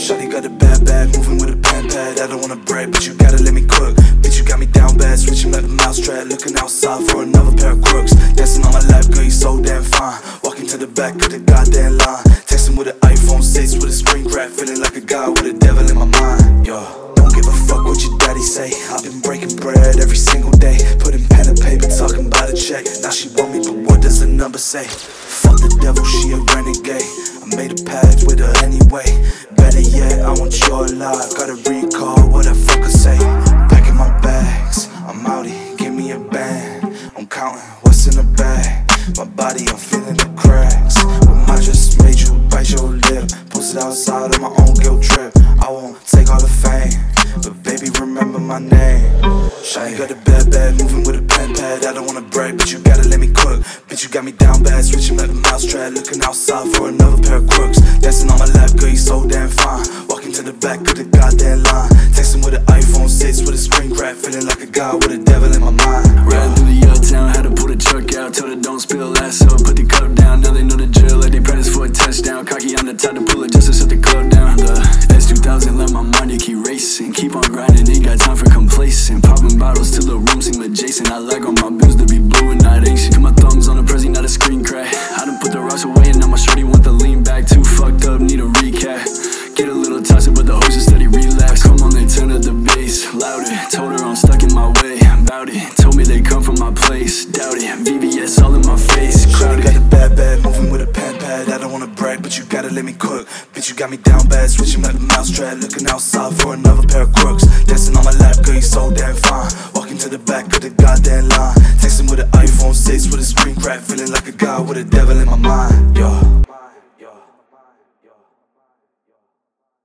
Shawty got a bad bag, moving with a pen pad. I don't wanna brag, but you gotta let me cook. Bitch, you got me down bad, switching like a mousetrap. Looking outside for another pair of crooks. Dancing on my lap, girl, you so damn fine. Walking to the back of the goddamn line. Texting with an iPhone 6 with a screen crack. Feeling like a guy with a devil in my mind. Yo, don't give a fuck what your daddy say. I've been breaking bread every single day. Putting pen and paper, talking about a check. Now she want me, but what does the number say? Fuck the devil, she a renegade. I made a pact with her anyway. Better yet, I want you alive. Gotta recall what that fucker say. Packing my bags, I'm outie, give me a band. I'm counting what's in the bag. My body, I'm feeling the cracks. With my just made you bite your lip. Posted outside on my own guilt trip. I won't take all the fame, but baby, remember my name. Shawty got a bad bag, moving with a pen pad. I don't wanna brag, but you gotta let me cook. Bitch, you got me down bad, switching like a mousetrap. Looking outside for another pair of crooks. Dancing on my lap, girl, you so damn fine. Walking to the back of the goddamn line. Texting with an iPhone 6 with a screen crack. Feeling like a guy with a devil in my mind. Riding through the uptown, had to pull the truck out. Told her don't spill ass up, put the cup down. Now they know the drill, like they practice for a touchdown. Cocky on the top to pull it just to shut the club down. The S2000 let my mind keep racing. Keep on grinding, ain't got time for complacent. Popping bottles till the room seem adjacent. I like all my bills to be blue and not ancient. Got my thumbs on the Prezi, not a screen crack. I done put the rocks away and now my shorty want the lean back. Too fucked up, need a recap. Get a little toxic, but the hoes just steady relapse. Come on, they turn up the bass louder. Told her I'm stuck in my way, bout it. Told me they come from my place, doubt it. VVS all in my face, crowded. Got a bad bag, moving with a pen pad. I don't wanna brag, but you gotta let me cook. Bitch, you got me down bad, switching like a mousetrap. Looking outside for another pair of crooks. Dancing on my lap, girl, you so damn fine. Walking to the back of the goddamn line. Texting with an iPhone 6 with a screen crack. Feeling like a guy with a devil in my mind.